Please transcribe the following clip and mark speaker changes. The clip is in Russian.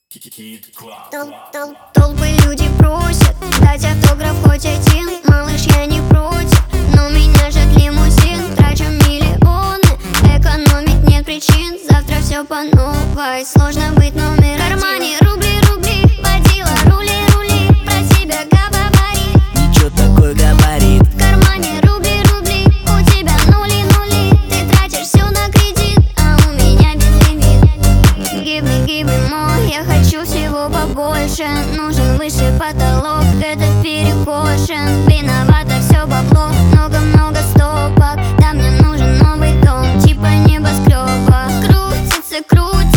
Speaker 1: Толпы люди просят дать автограф хоть один. Малыш, я не против, но меня ждет лимузин. Трачу миллионы, экономить нет причин. Завтра все по новой, сложно быть номер один. В кармане рубли, рубли, водила, рули, рули. Про себя говори,
Speaker 2: ничего такой габарит.
Speaker 1: в кармане рубли, рубли, у тебя нули, нули. Ты тратишь все на кредит, а у меня безлимит. Give me more, я хочу всего побольше. Нужен высший потолок, этот перекошен. Виновата все бабло, много-много стопок. Да, мне нужен новый дом, типа небоскреба. Крутится, крутится